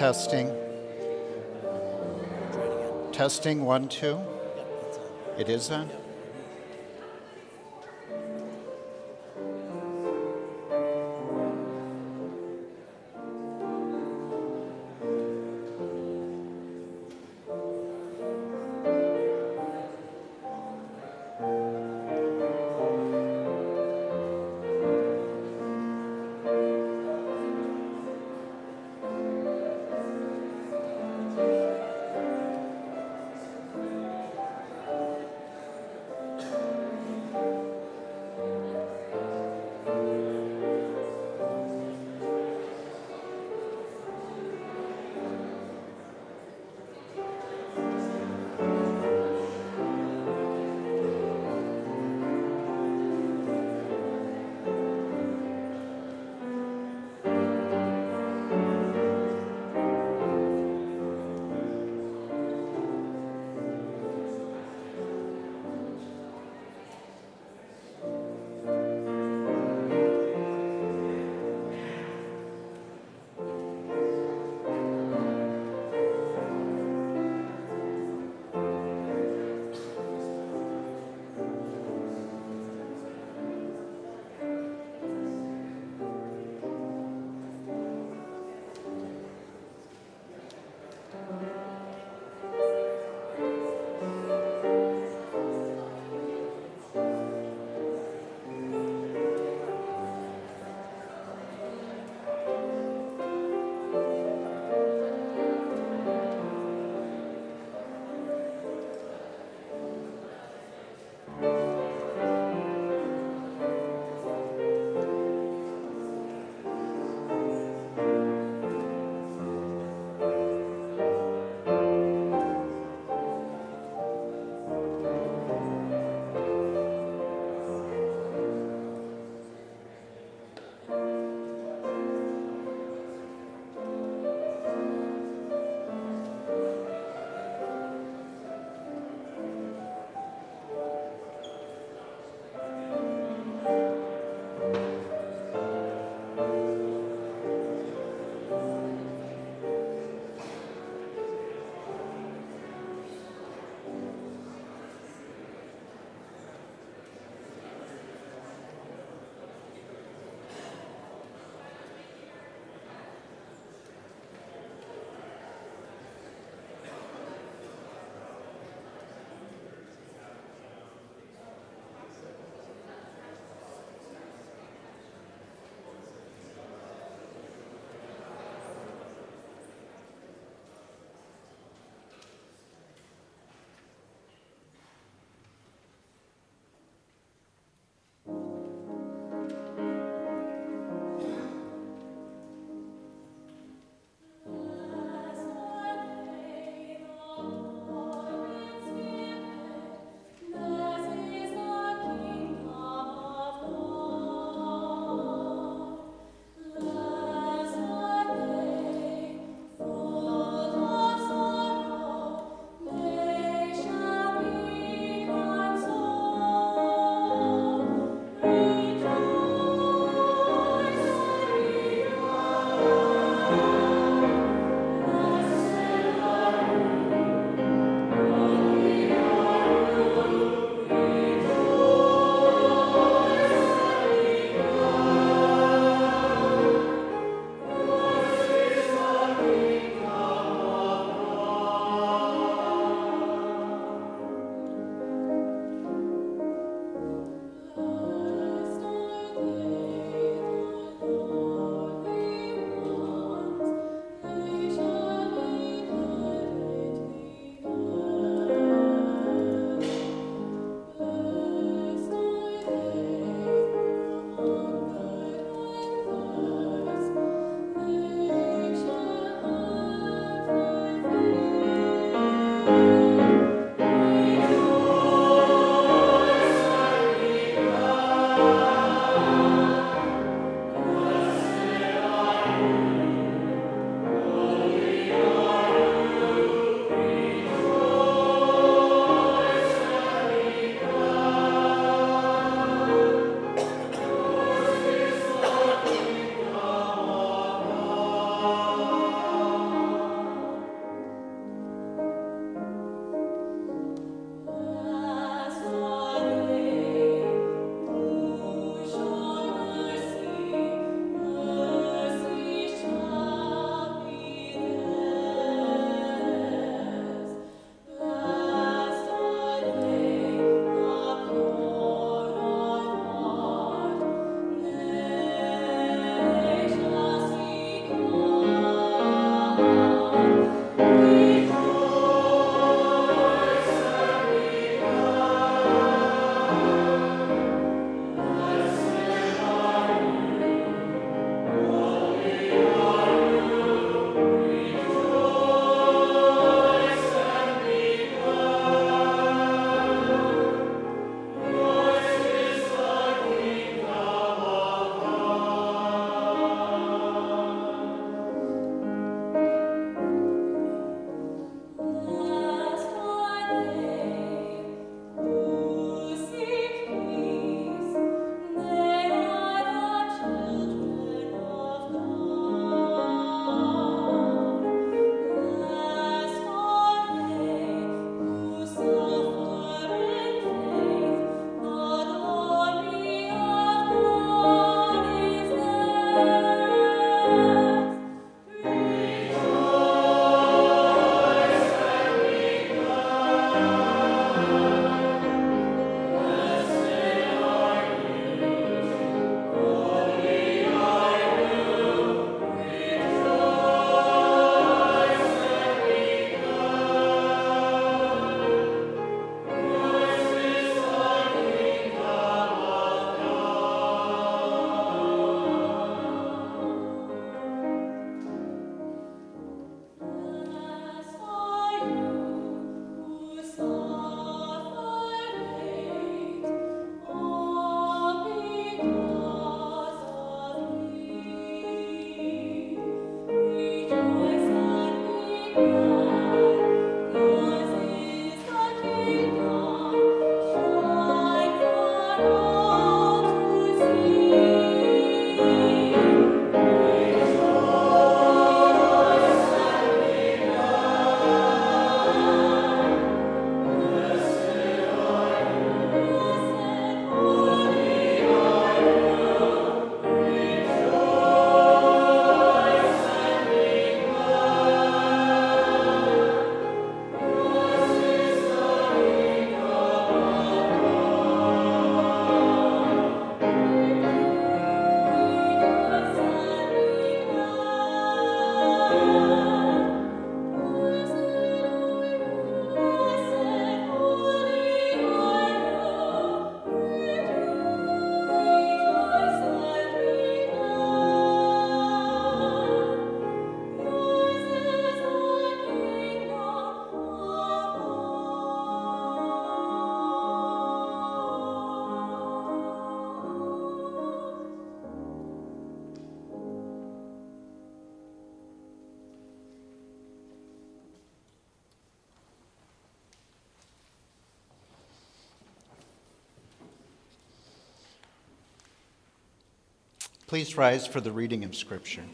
testing. Try it again. Testing, 1, 2. Yep, it's on. It is on? Yep. Please rise for the reading of Scripture.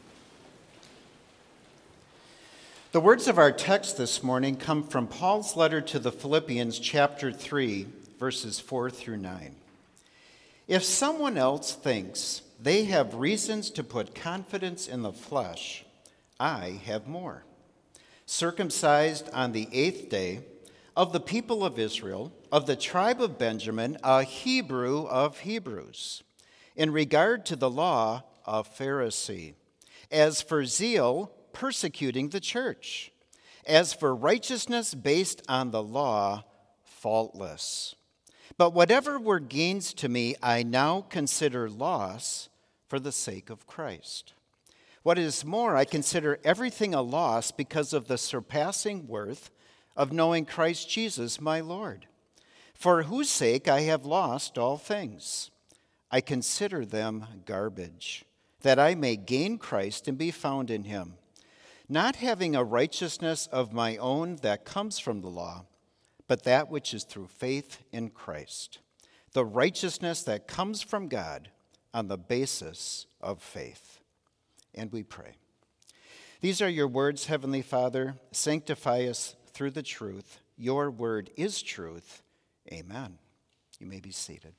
The words of our text this morning come from Paul's letter to the Philippians, chapter 3, verses 4 through 9. If someone else thinks they have reasons to put confidence in the flesh, I have more. Circumcised on the 8th day, of the people of Israel, of the tribe of Benjamin, a Hebrew of Hebrews. In regard to the law, a Pharisee. As for zeal, persecuting the church. As for righteousness based on the law, faultless. But whatever were gains to me, I now consider loss for the sake of Christ. What is more, I consider everything a loss because of the surpassing worth of knowing Christ Jesus my Lord, for whose sake I have lost all things. I consider them garbage, that I may gain Christ and be found in him, not having a righteousness of my own that comes from the law, but that which is through faith in Christ, the righteousness that comes from God on the basis of faith. And we pray. These are your words, Heavenly Father. Sanctify us through the truth. Your word is truth. Amen. You may be seated.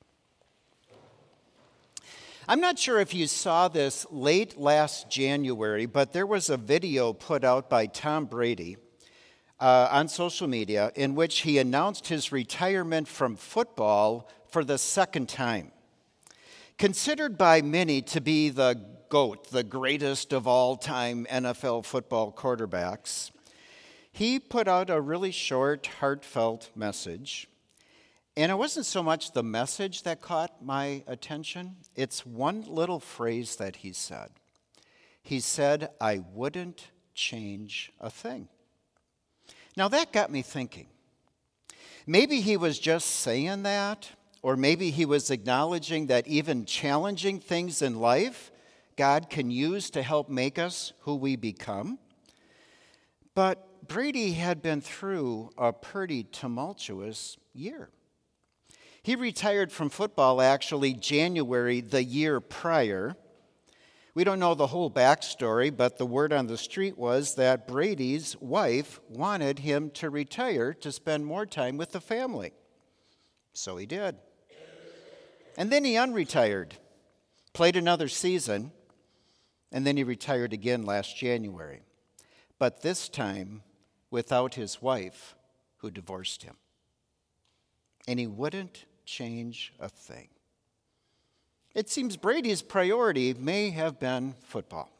I'm not sure if you saw this late last January, but there was a video put out by Tom Brady on social media in which he announced his retirement from football for the second time. Considered by many to be the GOAT, the greatest of all-time NFL football quarterbacks, he put out a really short, heartfelt message. And it wasn't so much the message that caught my attention. It's one little phrase that he said. He said, "I wouldn't change a thing." Now that got me thinking. Maybe he was just saying that, or maybe he was acknowledging that even challenging things in life, God can use to help make us who we become. But Brady had been through a pretty tumultuous year. He retired from football actually January the year prior. We don't know the whole backstory, but the word on the street was that Brady's wife wanted him to retire to spend more time with the family. So he did. And then he unretired, played another season, and then he retired again last January. But this time without his wife, who divorced him. And he wouldn't change a thing. It seems Brady's priority may have been football.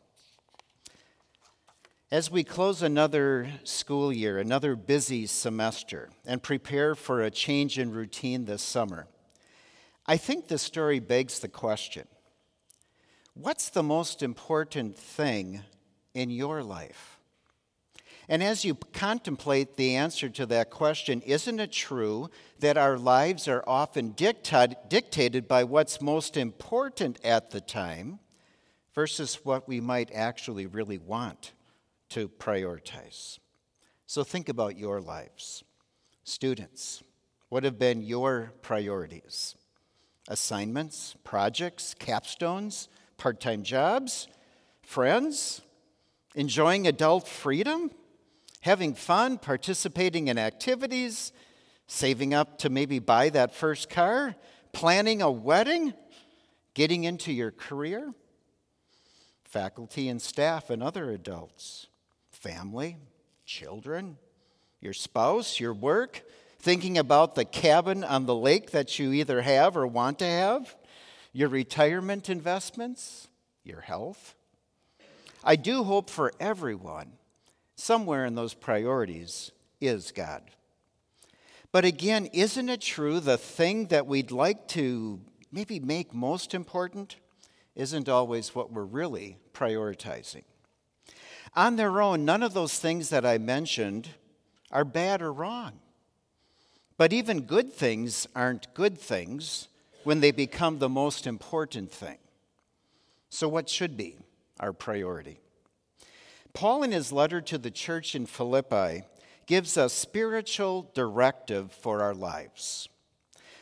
As we close another school year, another busy semester, and prepare for a change in routine this summer, I think the story begs the question, what's the most important thing in your life? And as you contemplate the answer to that question, isn't it true that our lives are often dictated by what's most important at the time versus what we might actually really want to prioritize? So think about your lives. Students, what have been your priorities? Assignments, projects, capstones, part-time jobs, friends, enjoying adult freedom? Having fun, participating in activities, saving up to maybe buy that first car, planning a wedding, getting into your career, faculty and staff and other adults, family, children, your spouse, your work, thinking about the cabin on the lake that you either have or want to have, your retirement investments, your health. I do hope for everyone, somewhere in those priorities is God. But again, isn't it true the thing that we'd like to maybe make most important isn't always what we're really prioritizing? On their own, none of those things that I mentioned are bad or wrong. But even good things aren't good things when they become the most important thing. So what should be our priority? Paul, in his letter to the church in Philippi, gives a spiritual directive for our lives.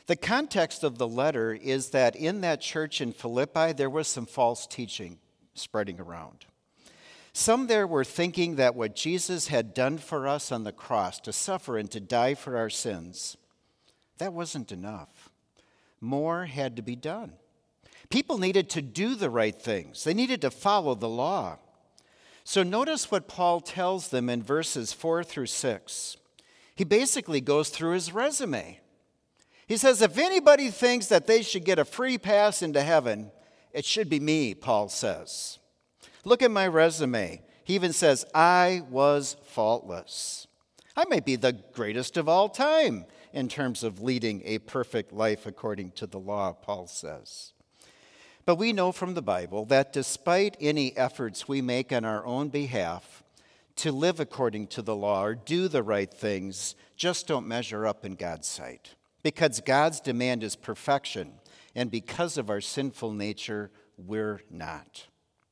The context of the letter is that in that church in Philippi, there was some false teaching spreading around. Some there were thinking that what Jesus had done for us on the cross, to suffer and to die for our sins, that wasn't enough. More had to be done. People needed to do the right things. They needed to follow the law. So notice what Paul tells them in verses 4 through 6. He basically goes through his resume. He says, if anybody thinks that they should get a free pass into heaven, it should be me, Paul says. Look at my resume. He even says, I was faultless. I might be the greatest of all time in terms of leading a perfect life according to the law, Paul says. But we know from the Bible that despite any efforts we make on our own behalf to live according to the law or do the right things, just don't measure up in God's sight. Because God's demand is perfection, and because of our sinful nature, we're not.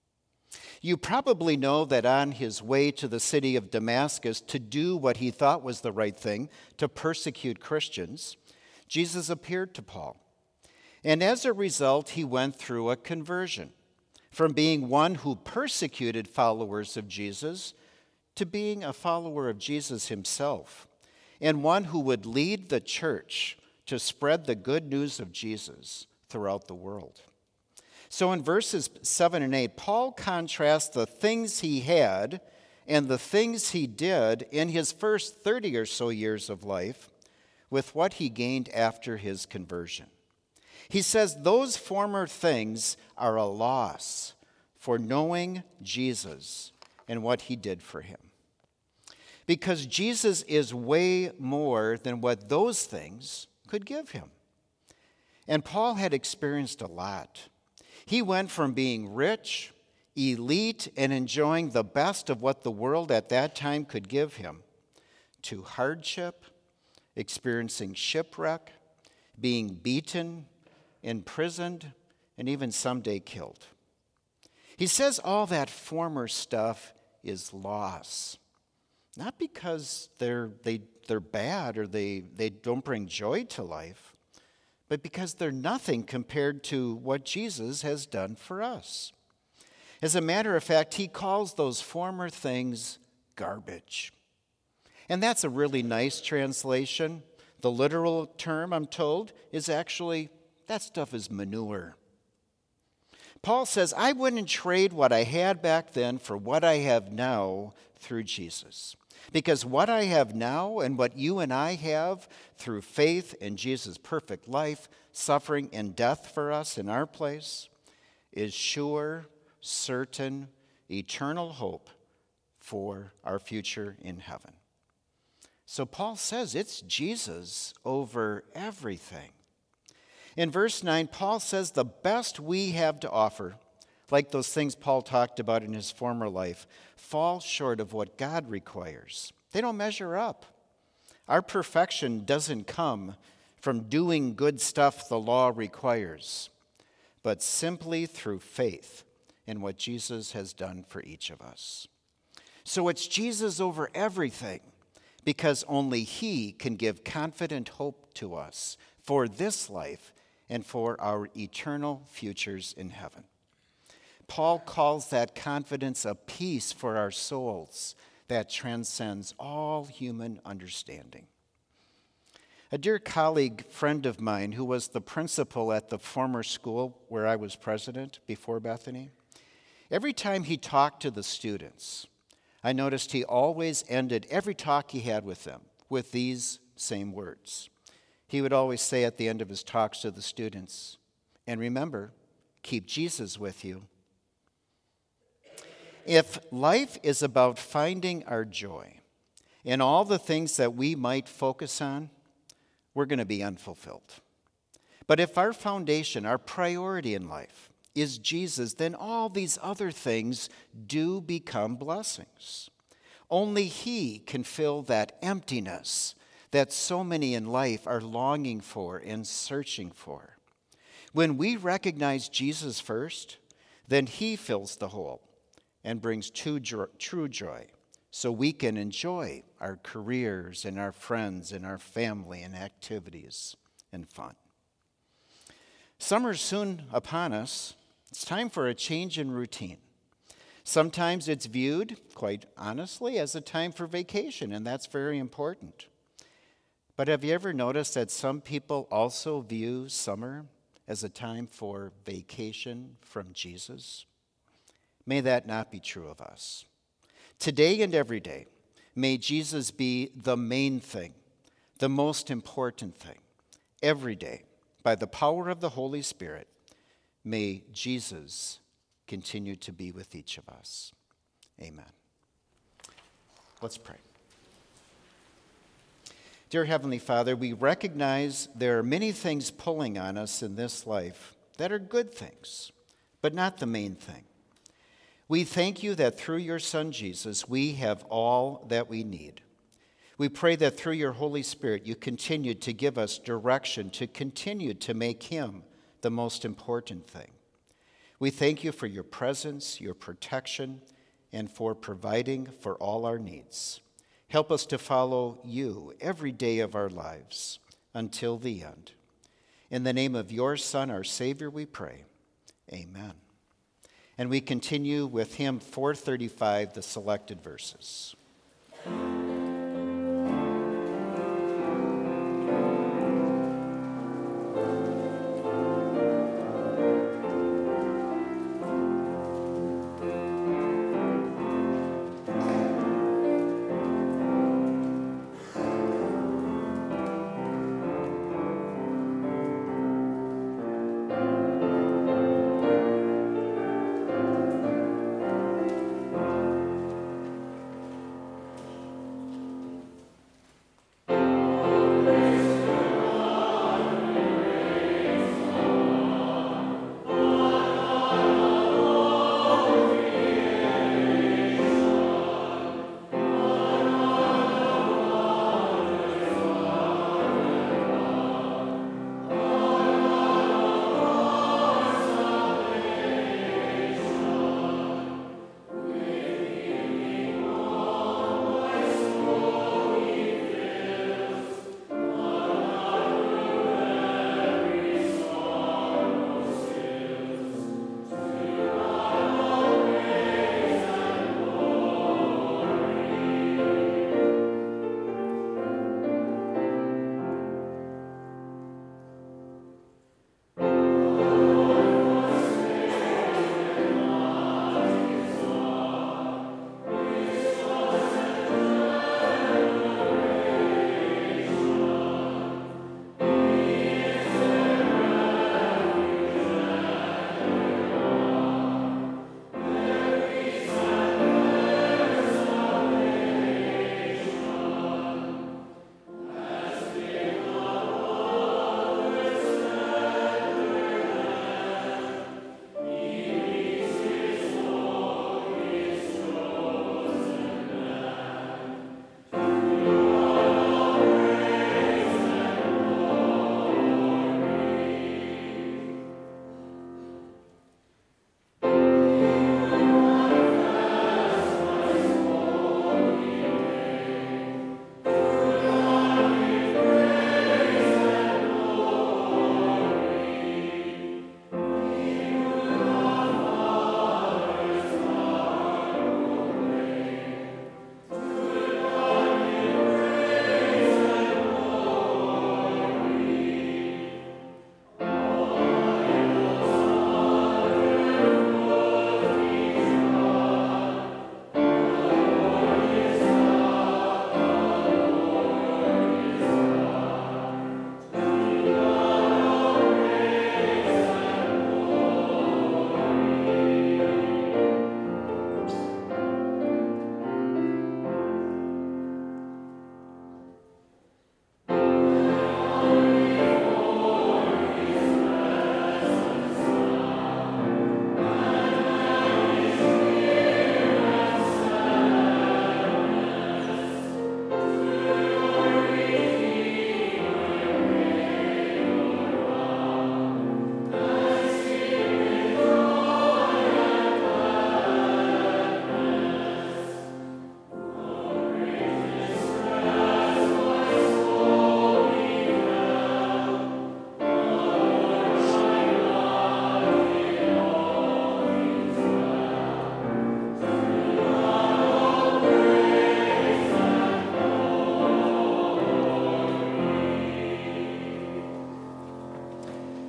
You probably know that on his way to the city of Damascus to do what he thought was the right thing, to persecute Christians, Jesus appeared to Paul. And as a result, he went through a conversion from being one who persecuted followers of Jesus to being a follower of Jesus himself, and one who would lead the church to spread the good news of Jesus throughout the world. So in verses 7 and 8, Paul contrasts the things he had and the things he did in his first 30 or so years of life with what he gained after his conversion. He says those former things are a loss for knowing Jesus and what he did for him. Because Jesus is way more than what those things could give him. And Paul had experienced a lot. He went from being rich, elite, and enjoying the best of what the world at that time could give him, to hardship, experiencing shipwreck, being beaten, imprisoned, and even someday killed. He says all that former stuff is loss. Not because they're bad or they don't bring joy to life, but because they're nothing compared to what Jesus has done for us. As a matter of fact, he calls those former things garbage. And that's a really nice translation. The literal term, I'm told, is actually, that stuff is manure. Paul says, I wouldn't trade what I had back then for what I have now through Jesus. Because what I have now and what you and I have through faith in Jesus' perfect life, suffering, and death for us in our place is sure, certain, eternal hope for our future in heaven. So Paul says it's Jesus over everything. In verse 9, Paul says the best we have to offer, like those things Paul talked about in his former life, fall short of what God requires. They don't measure up. Our perfection doesn't come from doing good stuff the law requires, but simply through faith in what Jesus has done for each of us. So it's Jesus over everything, because only he can give confident hope to us for this life and for our eternal futures in heaven. Paul calls that confidence a peace for our souls that transcends all human understanding. A dear colleague, friend of mine, who was the principal at the former school where I was president before Bethany, every time he talked to the students, I noticed he always ended every talk he had with them with these same words. He would always say at the end of his talks to the students, and remember, keep Jesus with you. If life is about finding our joy in all the things that we might focus on, we're going to be unfulfilled. But if our foundation, our priority in life is Jesus, then all these other things do become blessings. Only he can fill that emptiness that so many in life are longing for and searching for. When we recognize Jesus first, then he fills the hole and brings true joy, so we can enjoy our careers and our friends and our family and activities and fun. Summer's soon upon us. It's time for a change in routine. Sometimes it's viewed, quite honestly, as a time for vacation, and that's very important. But have you ever noticed that some people also view summer as a time for vacation from Jesus? May that not be true of us. Today and every day, may Jesus be the main thing, the most important thing. Every day, by the power of the Holy Spirit, may Jesus continue to be with each of us. Amen. Let's pray. Dear Heavenly Father, we recognize there are many things pulling on us in this life that are good things, but not the main thing. We thank you that through your Son Jesus, we have all that we need. We pray that through your Holy Spirit, you continue to give us direction to continue to make him the most important thing. We thank you for your presence, your protection, and for providing for all our needs. Help us to follow you every day of our lives until the end. In the name of your Son, our Savior, we pray. Amen. And we continue with hymn 435, the selected verses.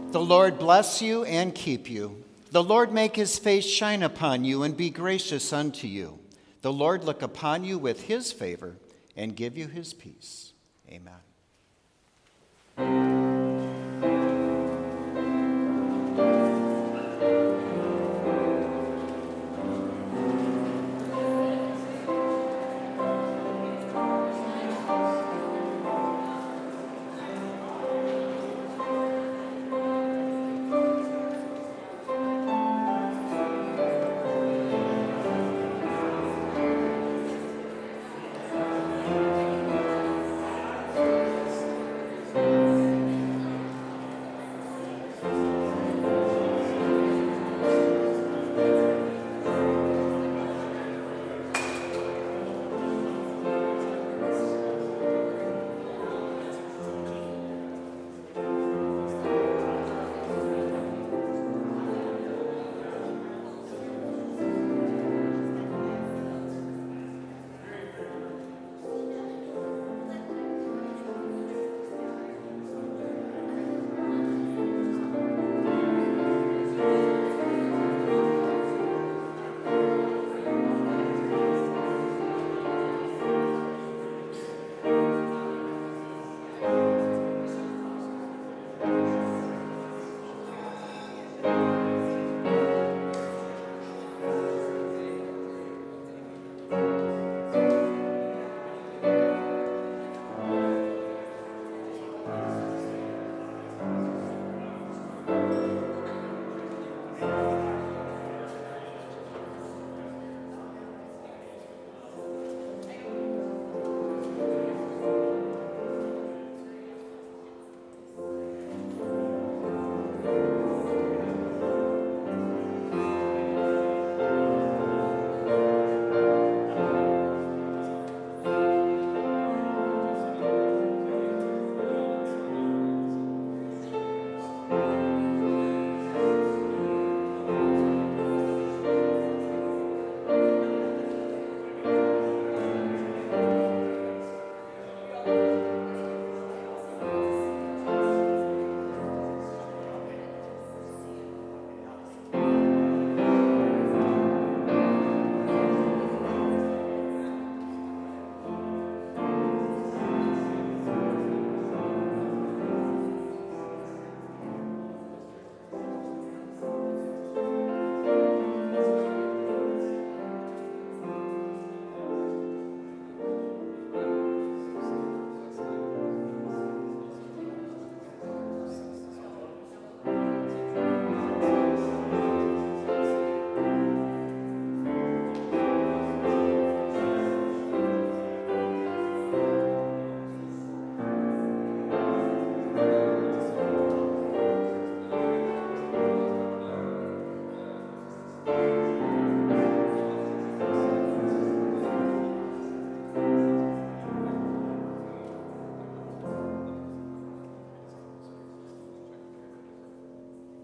The Lord bless you and keep you. The Lord make his face shine upon you and be gracious unto you. The Lord look upon you with his favor and give you his peace. Amen.